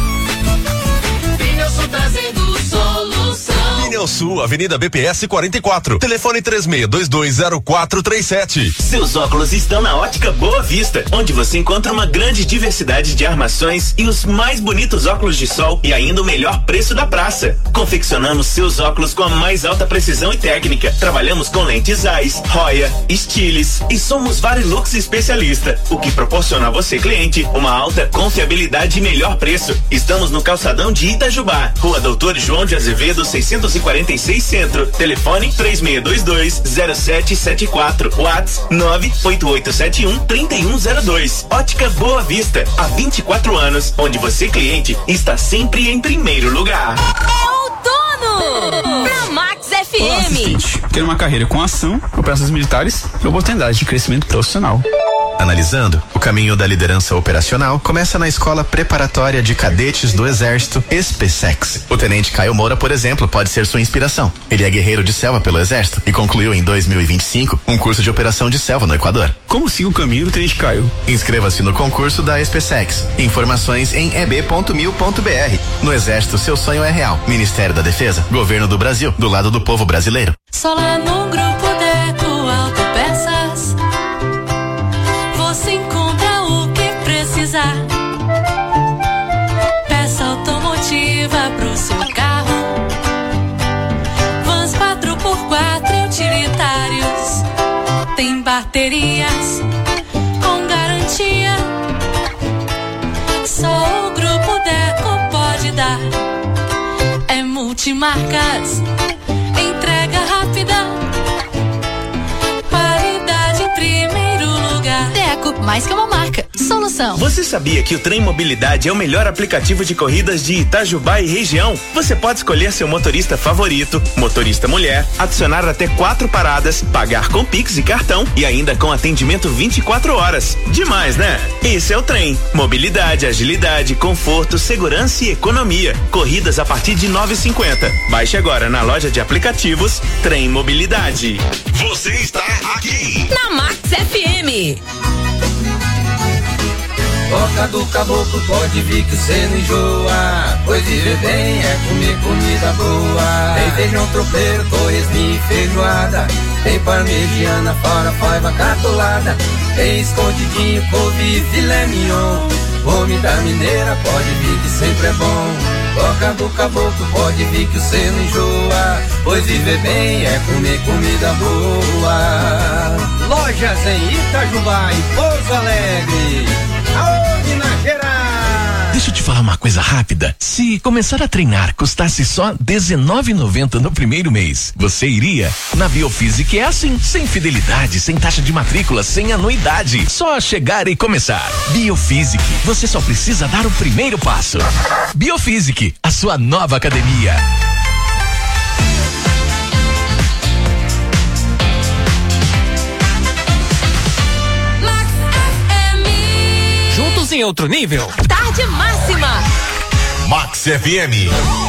S2: Pneu Sul trazendo solução.
S21: Pneu Sul, Avenida B P S quarenta e quatro. Telefone três seis dois dois zero quatro três sete.
S4: Seus óculos estão na Ótica Boa Vista, onde você encontra uma grande diversidade de armações e os mais bonitos óculos de sol e ainda o melhor preço da praça. Confeccionamos seus óculos com a mais alta precisão e técnica. Trabalhamos com lentes Zeiss, Roya, Stiles e somos Varilux especialista, o que proporciona a você, cliente, uma alta confiabilidade e melhor preço. Estamos no calçadão de Itajubá, Rua Doutor João de Azevedo, seiscentos e quarenta e seis Centro. Telefone três seis dois dois zero sete sete quatro. WhatsApp nove oito oito sete um três um zero dois. Ótica Boa Vista, há vinte e quatro anos, onde você, cliente, está sempre em primeiro lugar.
S6: É outono pra Max F M.
S5: Quero uma carreira com ação, operações militares e oportunidade de crescimento profissional.
S20: Analisando, o caminho da liderança operacional começa na Escola Preparatória de Cadetes do Exército, ESPESEX. O tenente Caio Moura, por exemplo, pode ser sua inspiração. Ele é guerreiro de selva pelo Exército e concluiu em dois mil e vinte e cinco um curso de operação de selva no Equador.
S19: Como siga o caminho do tenente Caio?
S20: Inscreva-se no concurso da ESPESEX. Informações em e b ponto mil ponto b r. No Exército, seu sonho é real. Ministério da Defesa, Governo do Brasil, do lado do povo brasileiro.
S5: Só lá no Grupo Deco Autopeças você encontra o que precisar. Peça automotiva pro seu carro, vans quatro por quatro e utilitários. Tem baterias com garantia, só o Grupo Deco pode dar. É multimarcas, entrega rápida, qualidade em primeiro lugar. Deco, mais que uma marca, solução.
S4: Você sabia que o Trem Mobilidade é o melhor aplicativo de corridas de Itajubá e região? Você pode escolher seu motorista favorito, motorista mulher, adicionar até quatro paradas, pagar com Pix e cartão e ainda com atendimento vinte e quatro horas. Demais, né? Esse é o Trem. Mobilidade, agilidade, conforto, segurança e economia. Corridas a partir de nove e cinquenta. Baixe agora na loja de aplicativos Trem Mobilidade.
S21: Você está aqui
S6: na Max F M.
S9: Boca do caboclo, pode vir que cê não enjoa, pois viver bem é comer comida boa. Tem feijão tropeiro, torresminho e feijoada, tem parmegiana, fora faiva catolada, tem escondidinho, couve e filé mignon. Homem da mineira, pode vir que sempre é bom. Boca do caboclo, pode vir que cê não enjoa, pois viver bem é comer comida boa. Lojas em Itajubá e Pouso Alegre, aô Minas Gerais.
S21: Deixa eu te falar uma coisa rápida. Se começar a treinar custasse só dezenove reais e noventa centavos no primeiro mês, você iria? Na Biofísica é assim, sem fidelidade, sem taxa de matrícula, sem anuidade. Só chegar e começar. Biofísica, você só precisa dar o primeiro passo. Biofísica, a sua nova academia.
S1: Juntos em outro nível.
S6: Tarde máxima.
S21: Max F M.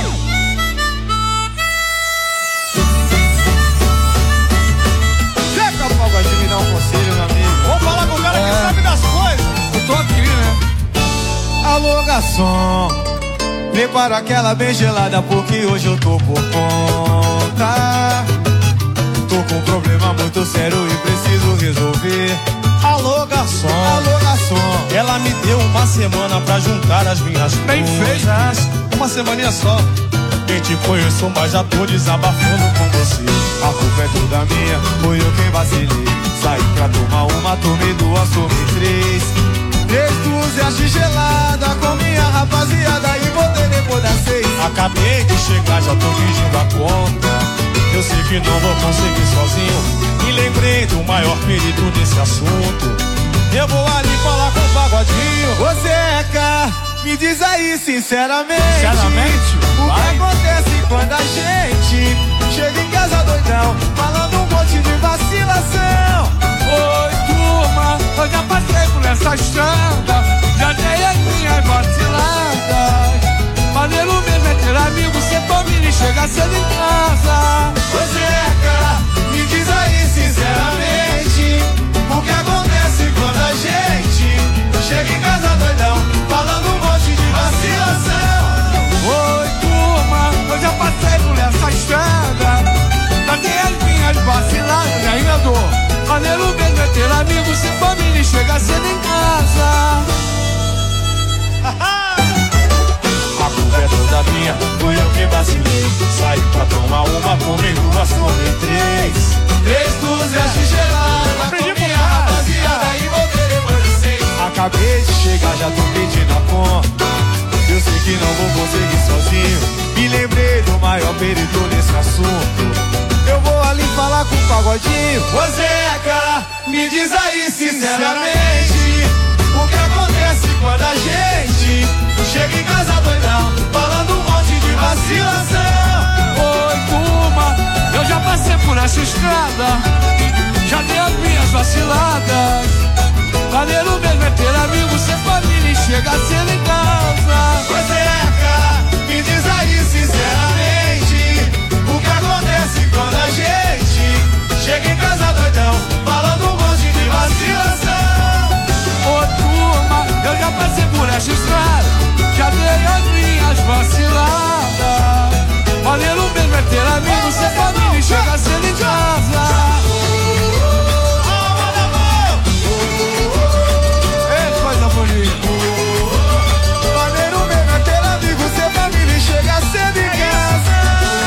S9: Chega o pagodinho, me dá um conselho, meu amigo.
S2: Vamos falar com o cara
S9: É.
S2: que sabe das coisas.
S9: Eu tô aqui, né? Alô, garçom, prepara aquela bem gelada porque hoje eu tô por conta. Tô com um problema muito sério e preciso resolver. Alô, garçom, alô, garçom, ela me deu uma semana pra juntar as minhas
S2: Bem
S9: coisas. Uma semaninha só. Nem te conheço, mas já tô desabafando com você. A culpa é toda minha, foi eu quem vacilei. Saí pra tomar uma, tomei duas, tomei três. Três dúzias de gelada com minha rapaziada e voltei depois das seis. Acabei de chegar, já tô pedindo a conta. Eu sei que não vou conseguir sozinho. E lembrei do maior perito desse assunto. Eu vou ali falar com o pagodinho. Ô Zeca, me diz aí sinceramente,
S2: Sinceramente?
S9: o
S2: Vai.
S9: que acontece quando a gente chega em casa doidão, falando um monte de vacilação.
S2: Oi, turma, eu já passei por essa estrada, já dei as minhas vaciladas. Maneiro mesmo é ter amigo, cê família e chega cedo em casa.
S9: Ô Zeca, me diz aí sinceramente, o que acontece quando a gente chega em casa doidão, falando um monte de vacilação.
S2: Oi, turma, eu já passei por essa estrada, já dei as minhas vaciladas, e ainda dou. Maneiro mesmo é ter amigo, cê família e chega cedo em casa.
S9: A culpa é toda minha, fui eu que vacilei. Saí pra tomar uma, comi duas, comi três. Três dúzias de gelada com minha rapaziada e voltei depois de seis. Acabei de chegar, já tô pedindo a conta. Eu sei que não vou conseguir sozinho. Me lembrei do maior perito nesse assunto. Eu vou ali falar com o pagodinho. Ô Zeca, me diz aí sinceramente, o que acontece quando a gente chega em casa doidão, falando um monte de vacilação.
S2: Oi, turma, eu já passei por essa estrada, já dei as minhas vaciladas.
S9: Maneiro mesmo é ter amigos, ser família e chegar cedo em casa.
S2: Ô Zeca, me diz aí sinceramente, o que acontece quando a gente chega em casa doidão, falando um monte de vacilação.
S9: Ô turma, eu já passei por essa estrada, já dei as minhas vaciladas. Maneiro mesmo é ter amigos, ser família e chegar cedo em casa. Ei, coisa bonita. Maneiro mesmo é ter amigos, ser família e chegar cedo em casa.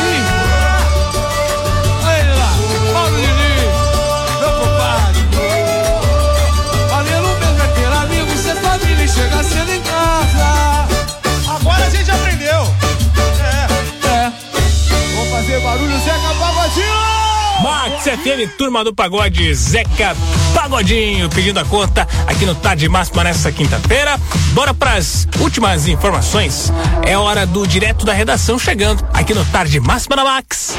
S9: Aí lá, Paulo Diniz, meu compadre. Maneiro mesmo é ter amigos, ser família e chegar cedo em casa.
S2: Agora a gente aprendeu.
S9: É, é. Vamos fazer barulho, Zeca Pagodinho.
S1: Max F M, turma do pagode, Zeca Pagodinho pedindo a conta aqui no Tarde Máxima nessa quinta-feira. Bora pras últimas informações. É hora do direto da redação chegando aqui no Tarde Máxima na Max.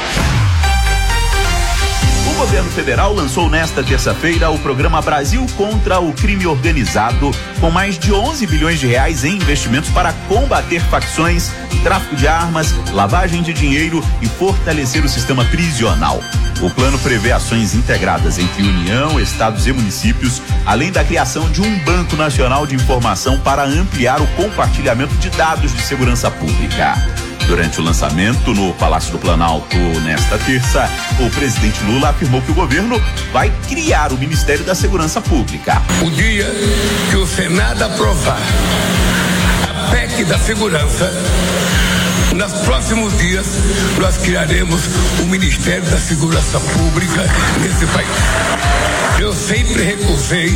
S8: O governo federal lançou nesta terça-feira o programa Brasil contra o Crime Organizado, com mais de onze bilhões de reais em investimentos para combater facções, tráfico de armas, lavagem de dinheiro e fortalecer o sistema prisional. O plano prevê ações integradas entre União, estados e municípios, além da criação de um Banco Nacional de Informação para ampliar o compartilhamento de dados de segurança pública. Durante o lançamento no Palácio do Planalto nesta terça, o presidente Lula afirmou que o governo vai criar o Ministério da Segurança Pública.
S11: O dia que o Senado aprovar a P E C da Segurança, nos próximos dias nós criaremos o Ministério da Segurança Pública nesse país. Eu sempre recusei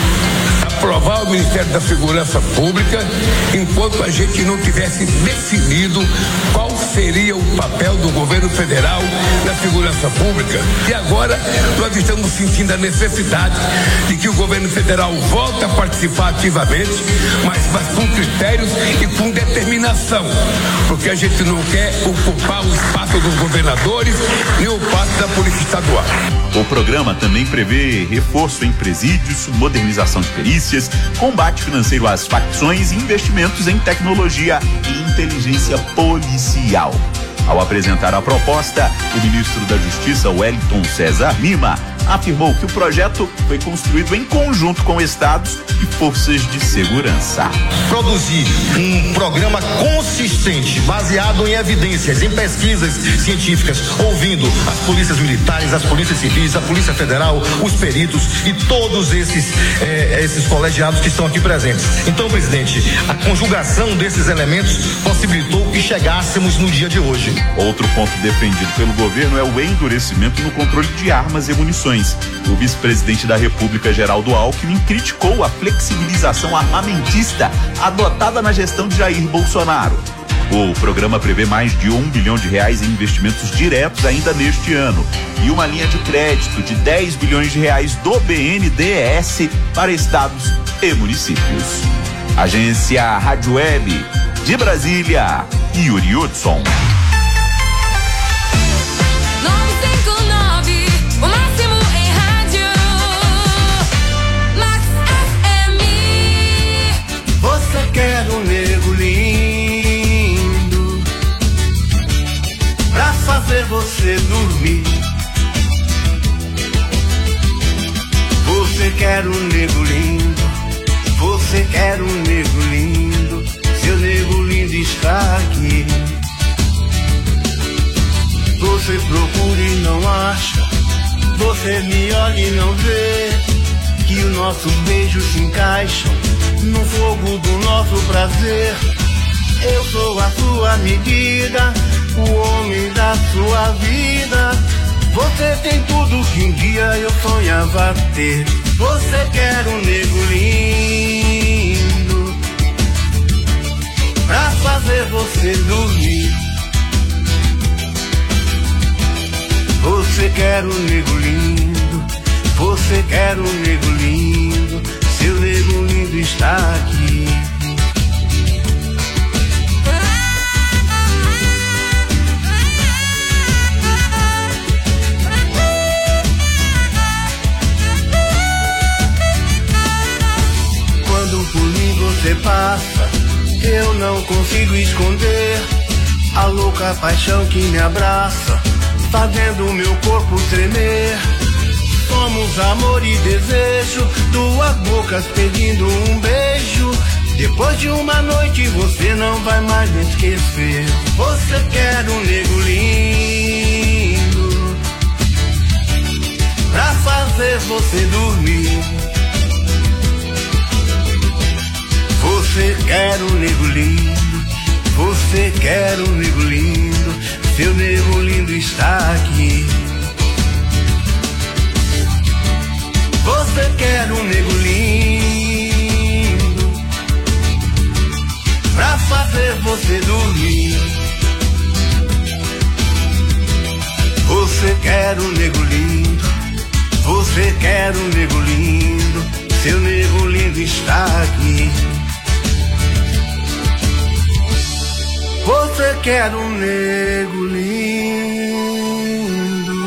S11: aprovar o Ministério da Segurança Pública enquanto a gente não tivesse definido qual seria o papel do governo federal na segurança pública. E agora nós estamos sentindo a necessidade de que o governo federal volte a participar ativamente, mas, mas com critérios e com determinação, porque a gente não quer ocupar o espaço dos governadores nem o espaço da Polícia Estadual.
S8: O programa também prevê reforço em presídios, modernização de perícias, combate financeiro às facções e investimentos em tecnologia e inteligência policial. Ao apresentar a proposta, o ministro da Justiça, Wellington César Lima, afirmou que o projeto foi construído em conjunto com estados e forças de segurança.
S12: Produzir um programa consistente, baseado em evidências, em pesquisas científicas, ouvindo as polícias militares, as polícias civis, a Polícia Federal, os peritos e todos esses, eh, esses colegiados que estão aqui presentes. Então, presidente, a conjugação desses elementos possibilitou que chegássemos no dia de hoje.
S8: Outro ponto defendido pelo governo é o endurecimento no controle de armas e munições. O vice-presidente da República, Geraldo Alckmin, criticou a flexibilização armamentista adotada na gestão de Jair Bolsonaro. O programa prevê mais de um bilhão de reais em investimentos diretos ainda neste ano e uma linha de crédito de dez bilhões de reais do B N D E S para estados e municípios. Agência Rádio Web de Brasília, Yuri Hudson.
S2: Quero um nego lindo pra fazer você dormir. Você quer um nego lindo, você quer um nego lindo, seu nego lindo está aqui. Você procura e não acha, você me olha e não vê que os nossos beijos se encaixam no fogo do nosso prazer. Eu sou a sua medida, o homem da sua vida. Você tem tudo que um dia eu sonhava ter. Você quer um nego lindo pra fazer você dormir. Você quer um nego lindo, você quer um nego lindo, seu nego lindo está aqui.
S9: passa, eu não consigo esconder a louca paixão que me abraça, fazendo o meu corpo tremer. Somos amor e desejo, duas bocas pedindo um beijo. Depois de uma noite você não vai mais me esquecer. Você quer um nego lindo pra fazer você dormir. Você quer um nego lindo, você quer um nego lindo, seu nego lindo está aqui. Você quer um nego lindo pra fazer você dormir. Você quer um nego lindo, você quer um nego lindo, seu nego lindo está aqui. Você quer um nego lindo.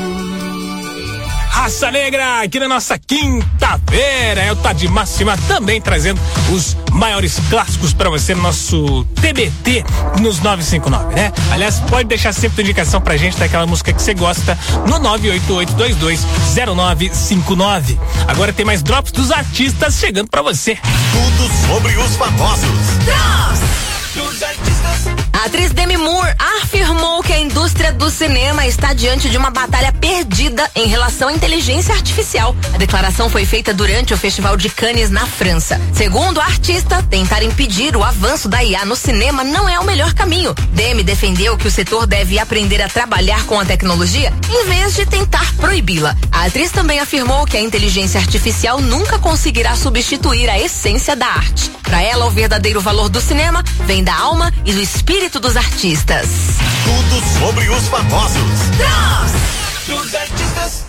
S1: Raça Negra, aqui na nossa quinta-feira, é o Tá de Máxima também trazendo os maiores clássicos pra você no nosso T B T nos nove cinco nove, né? Aliás, pode deixar sempre a indicação pra gente daquela música que você gosta no nove oito oito dois dois zero nove cinco nove. Agora tem mais drops dos artistas chegando pra você.
S21: Tudo sobre os famosos.
S6: Drops dos artistas. A atriz Demi Moore afirmou que a indústria do cinema está diante de uma batalha perdida em relação à inteligência artificial. A declaração foi feita durante o Festival de Cannes na França. Segundo a artista, tentar impedir o avanço da I A no cinema não é o melhor caminho. Demi defendeu que o setor deve aprender a trabalhar com a tecnologia em vez de tentar proibi-la. A atriz também afirmou que a inteligência artificial nunca conseguirá substituir a essência da arte. Para ela, o verdadeiro valor do cinema vem da alma e do espírito dos artistas.
S21: Tudo sobre os famosos.
S6: Drops
S21: dos artistas.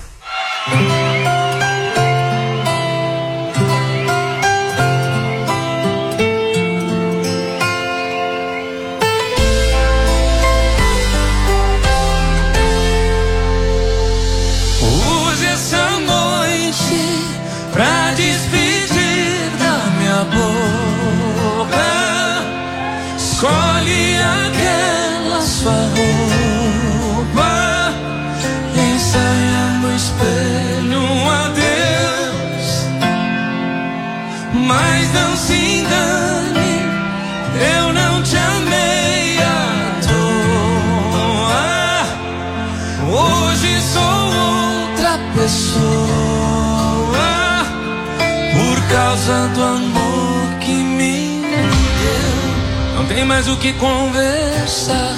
S2: Use essa noite pra despedir da minha boca. Escolhe aquela sua roupa, ensaiando o espelho um adeus. Mas não se engane, eu não te amei à toa. Hoje sou outra pessoa, por causa do amor que me deu. Não tem mais o que conversar,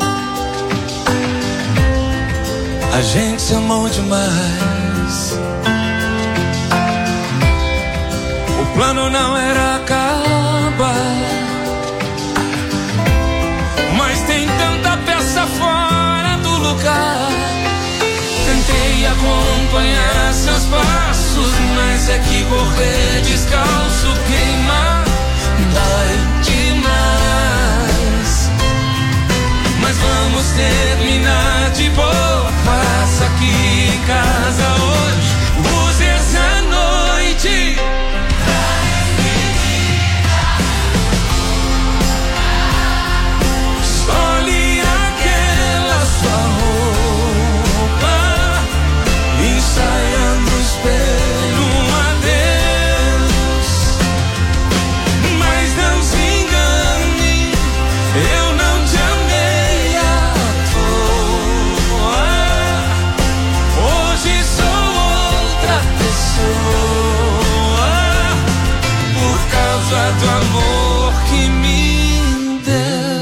S2: a gente se amou demais. O plano não era acabar, mas tem tanta peça fora do lugar. Tentei acompanhar seus passos, mas é que correr descalço queima, dói demais. Mas vamos terminar de boa, passa aqui em casa hoje. Use essa noite escolhe aquela sua roupa, ensaiando o espelho um adeus. Mas não se engane, eu não te amei à toa. Hoje sou outra pessoa, por causa do amor que me deu.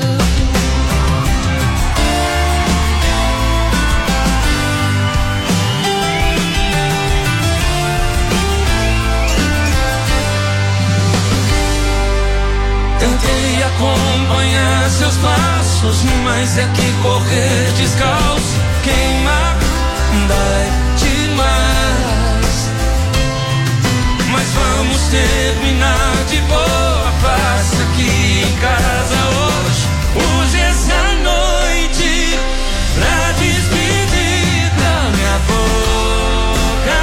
S2: Tentei acompanhar seus passos, mas é que correr descalço queima, dói demais. Mas vamos terminar de boa, passa aqui em casa hoje. Use essa noite pra despedir da minha boca.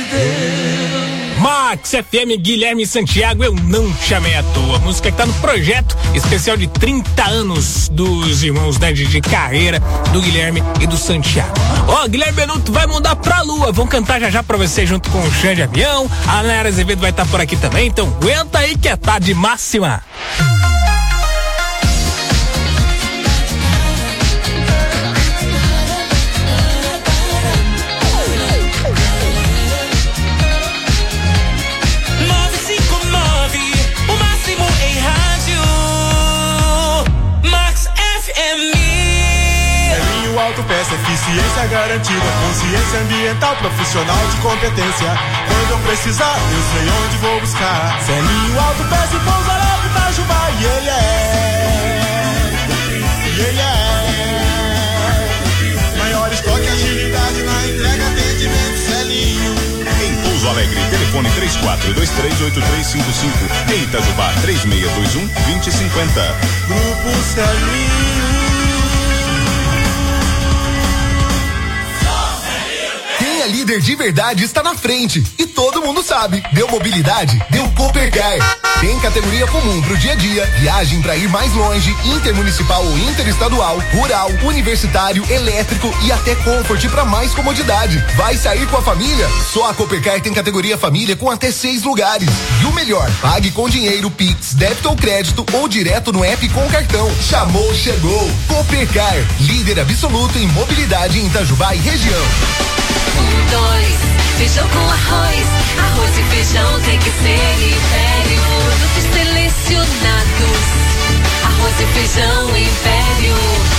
S1: deu. Max F M, Guilherme Santiago, eu não te chamei à toa. A música que tá no projeto especial de trinta anos dos irmãos, né, de, de carreira do Guilherme e do Santiago. Ó, oh, Guilherme Benuto vai mudar pra lua. Vão cantar já já pra você junto com o Xande Avião. A Nayara Azevedo vai estar tá por aqui também. Então aguenta aí que é tarde máxima.
S13: Peça, eficiência garantida, consciência ambiental, profissional de competência. Quando eu precisar, eu sei onde vou buscar. Celinho Autopeça e Pouso Alegre, Itajubá. E ele é, e ele é maior estoque, agilidade na entrega, atendimento, Celinho.
S15: Em Pouso Alegre, telefone três quatro dois três oito três cinco cinco. Em Itajubá, três seis dois um dois zero cinco zero.
S13: Grupo Celinho.
S16: Quem é líder de verdade está na frente e todo mundo sabe. Deu mobilidade? Deu Coopercar. Tem categoria comum pro dia a dia, viagem para ir mais longe, intermunicipal ou interestadual, rural, universitário, elétrico e até Comfort para mais comodidade. Vai sair com a família? Só a Coopercar tem categoria família com até seis lugares. E o melhor, pague com dinheiro, Pix, débito ou crédito ou direto no app com cartão. Chamou, chegou. Coopercar, líder absoluto em mobilidade em Itajubá e região.
S5: Um, dois, feijão com arroz. Arroz e feijão tem que ser Império. Produtos selecionados. Arroz e feijão Império.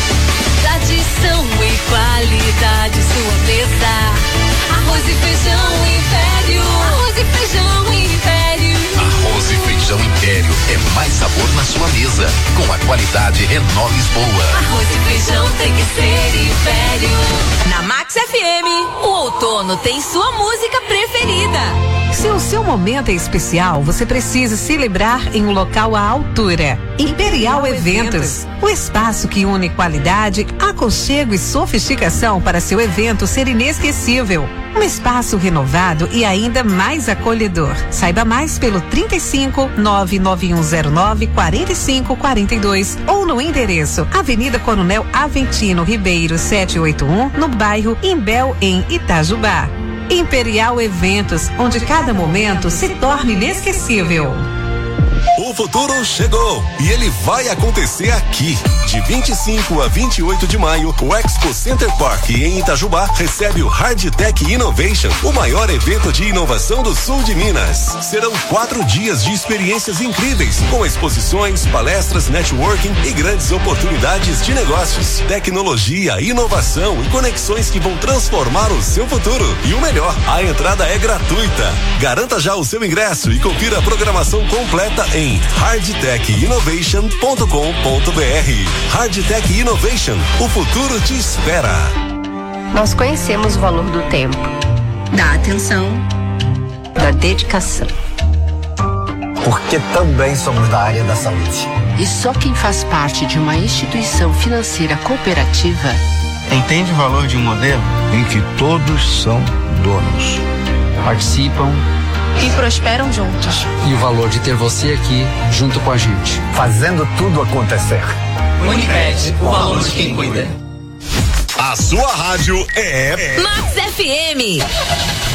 S5: Tradição e qualidade, sua mesa. Arroz e feijão Império. Arroz e feijão Império.
S10: Arroz e feijão Império é mais sabor na sua mesa. Com a qualidade Renault Lisboa.
S5: Arroz e feijão tem que ser Império.
S6: Na Max F M, o outono tem sua música preferida.
S18: Se o seu momento é especial, você precisa celebrar em um local à altura. Imperial Eventos, o espaço que une qualidade, aconchego e sofisticação para seu evento ser inesquecível. Um espaço renovado e ainda mais acolhedor. Saiba mais pelo trinta e cinco, nove nove um zero nove, quarenta e cinco quarenta e dois ou no endereço Avenida Coronel Aventino Ribeiro setecentos e oitenta e um, no bairro Imbel, em Itajubá. Imperial Eventos, onde cada momento se torna inesquecível.
S21: O futuro chegou e ele vai acontecer aqui. De vinte e cinco a vinte e oito de maio, o Expo Center Park em Itajubá recebe o Hardtech Innovation, o maior evento de inovação do sul de Minas. Serão quatro dias de experiências incríveis, com exposições, palestras, networking e grandes oportunidades de negócios, tecnologia, inovação e conexões que vão transformar o seu futuro. E o melhor, a entrada é gratuita. Garanta já o seu ingresso e confira a programação completa em hardtech innovation ponto com ponto b r. Hardtech Innovation, o futuro te espera.
S24: Nós conhecemos o valor do tempo, da atenção, da dedicação.
S25: Porque também somos da área da saúde.
S24: E só quem faz parte de uma instituição financeira cooperativa
S26: entende o valor de um modelo em que todos são donos,
S24: participam e prosperam juntos.
S27: E o valor de ter você aqui junto com a gente,
S25: fazendo tudo acontecer.
S28: Unicred, o valor de quem cuida.
S21: A sua rádio é
S6: Max F M.